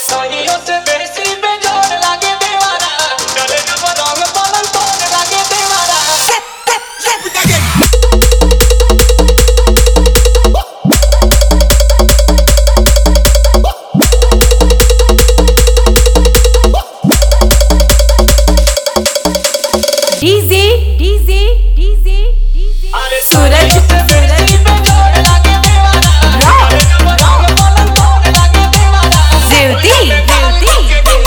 सहियों से बेसी बेजोड़ लागे दीवाना, चले जब रंग पलंग तोड़ लागे दीवाना। डीजे डीजे डीजे डीजे अरे सूरज से बेसी बेजोड़ लागे दीवाना, चले जब रंग पलंग तोड़ लागे दीवाना। रेवती रेवती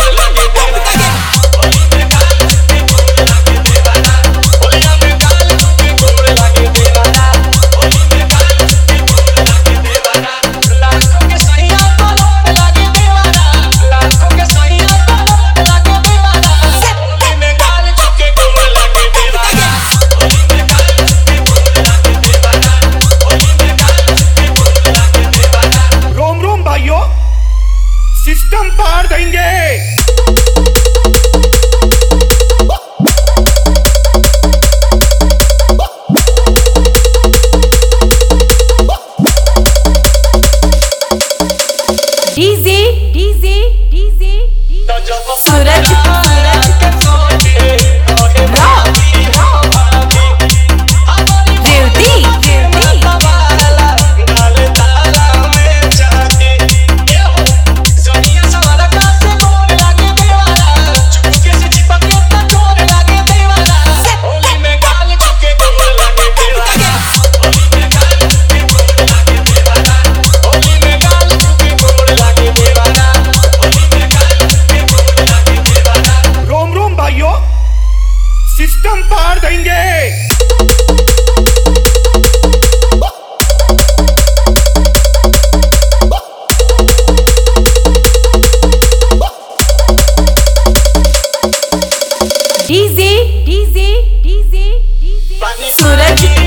होली में गाल के गोड़ लागे दीवाना, होलिया में गाल के गोड़ लागे दीवाना, होली में गाल के गोड़ लागे दीवाना। लाखों के सैया करोड़ लागे दीवाना, लाखों के सैया करोड़ लागे दीवाना। होली में गाल के गोड़ लागे दीवाना, होली में गाल के गोड़ लागे दीवाना, होली में गाल के गोड़ लागे दीवाना। रोम रोम भाइयों, सिस्टम पार देंगे। डीजे डीजे डीजे तो जब सूरज के सोचे रहे भाभी हो भाभी, हमारी रेवती रेवती वाला डाल ताला में जाके ये हो सोनिया सवाला का से गोर लागे दीवाना, चुपके से चिपके तो चोर लागे दीवाना। होली में गाल के गोर लागे दीवाना, होली में गाल के गोर लागे दीवाना, होली में गाल के गोर लागे दीवाना, होली में गाल के गोर लागे दीवाना। रोम रोम भाइयों, सिस्टम पार देंगे। डीजे डीजे डीजे डीजे सूरज